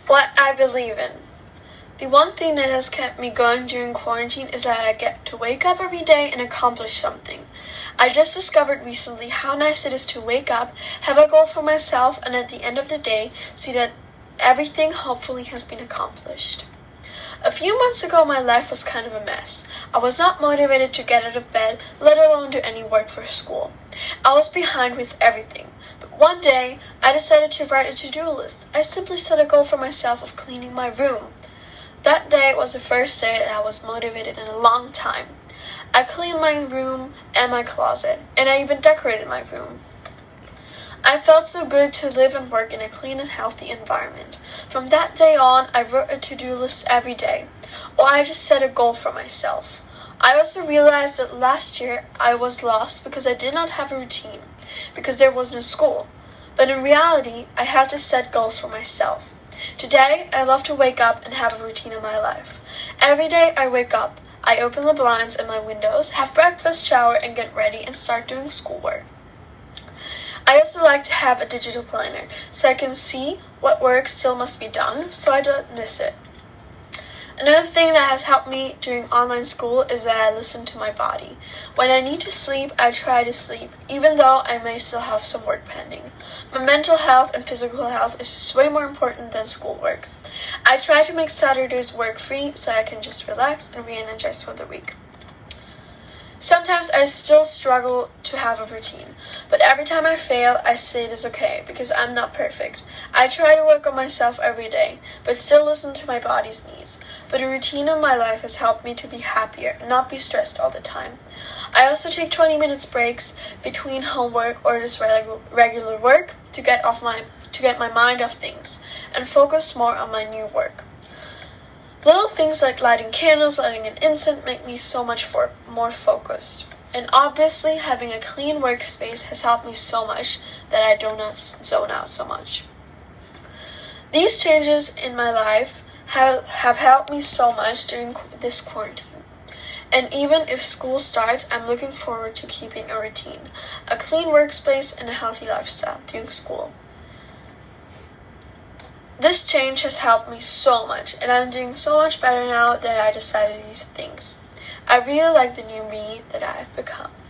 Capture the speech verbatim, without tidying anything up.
What I believe in. The one thing that has kept me going during quarantine is that I get to wake up every day and accomplish something. I just discovered recently how nice it is to wake up, have a goal for myself, and at the end of the day, see that everything hopefully has been accomplished. A few months ago, my life was kind of a mess. I was not motivated to get out of bed, let alone do any work for school. I was behind with everything. But one day, I decided to write a to-do list. I simply set a goal for myself of cleaning my room. That day was the first day that I was motivated in a long time. I cleaned my room and my closet, and I even decorated my room. I felt so good to live and work in a clean and healthy environment. From that day on, I wrote a to-do list every day, or I just set a goal for myself. I also realized that last year I was lost because I did not have a routine, because there was no school. But in reality, I had to set goals for myself. Today, I love to wake up and have a routine in my life. Every day I wake up, I open the blinds and my windows, have breakfast, shower, and get ready and start doing schoolwork. I also like to have a digital planner so I can see what work still must be done so I don't miss it. Another thing that has helped me during online school is that I listen to my body. When I need to sleep, I try to sleep, even though I may still have some work pending. My mental health and physical health is just way more important than schoolwork. I try to make Saturdays work-free so I can just relax and re-energize for the week. Sometimes I still struggle to have a routine, but every time I fail, I say it is okay because I'm not perfect. I try to work on myself every day, but still listen to my body's needs. But a routine in my life has helped me to be happier and not be stressed all the time. I also take twenty minutes breaks between homework or just regu- regular work to get off my to get my mind off things and focus more on my new work. Little things like lighting candles, lighting an incense make me so much for, more focused. And obviously, having a clean workspace has helped me so much that I do not zone out so much. These changes in my life have, have helped me so much during this quarantine. And even if school starts, I'm looking forward to keeping a routine, a clean workspace, and a healthy lifestyle during school. This change has helped me so much, and I'm doing so much better now that I decided these things. I really like the new me that I have become.